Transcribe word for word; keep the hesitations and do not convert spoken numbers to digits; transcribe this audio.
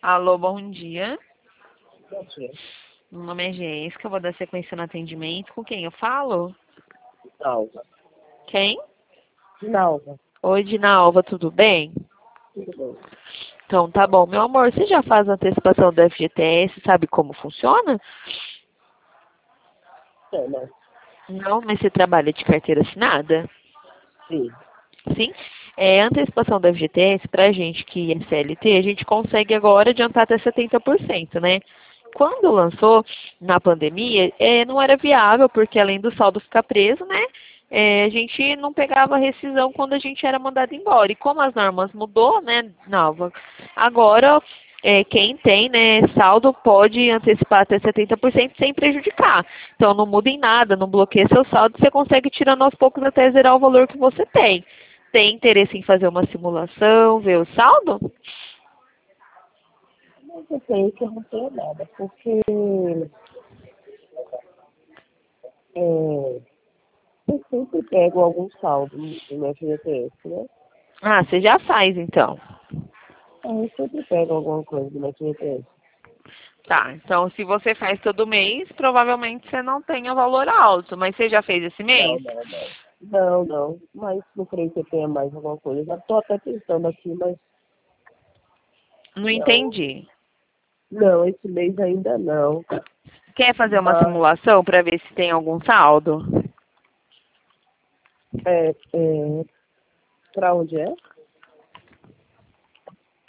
Alô, bom dia. Bom dia. Meu nome é Jéssica, eu vou dar sequência no atendimento. Com quem eu falo? Dinalva. Quem? Dinalva. Oi, Dinalva, tudo bem? Tudo bem? Então, tá bom. Meu amor, você já faz a antecipação do F G T S, sabe como funciona? É, né? Não, mas você trabalha de carteira assinada? Sim. Sim? É, a antecipação do F G T S, pra gente que é C L T, a gente consegue agora adiantar até setenta por cento, né? Quando lançou, na pandemia, é, não era viável, porque além do saldo ficar preso, né? É, a gente não pegava rescisão quando a gente era mandado embora. E como as normas mudou, né, Nalva? Agora, é, quem tem, né, saldo pode antecipar até setenta por cento sem prejudicar. Então não muda em nada, não bloqueia seu saldo, você consegue ir tirando aos poucos até zerar o valor que você tem. Tem interesse em fazer uma simulação, ver o saldo? Mas eu sei que eu não tenho nada, porque é, eu sempre pego algum saldo no no F G T S, né? Ah, você já faz então. É, eu sempre pego alguma coisa no F G T S. Tá, então se você faz todo mês, provavelmente você não tenha valor alto, mas você já fez esse Não, mês? não, não. Não, não. Mas não creio que eu tenha mais alguma coisa. Já tô até pensando aqui, mas Não não. entendi. Não, esse mês ainda não. Quer fazer uma Mas, simulação para ver se tem algum saldo? é, é, pra onde é?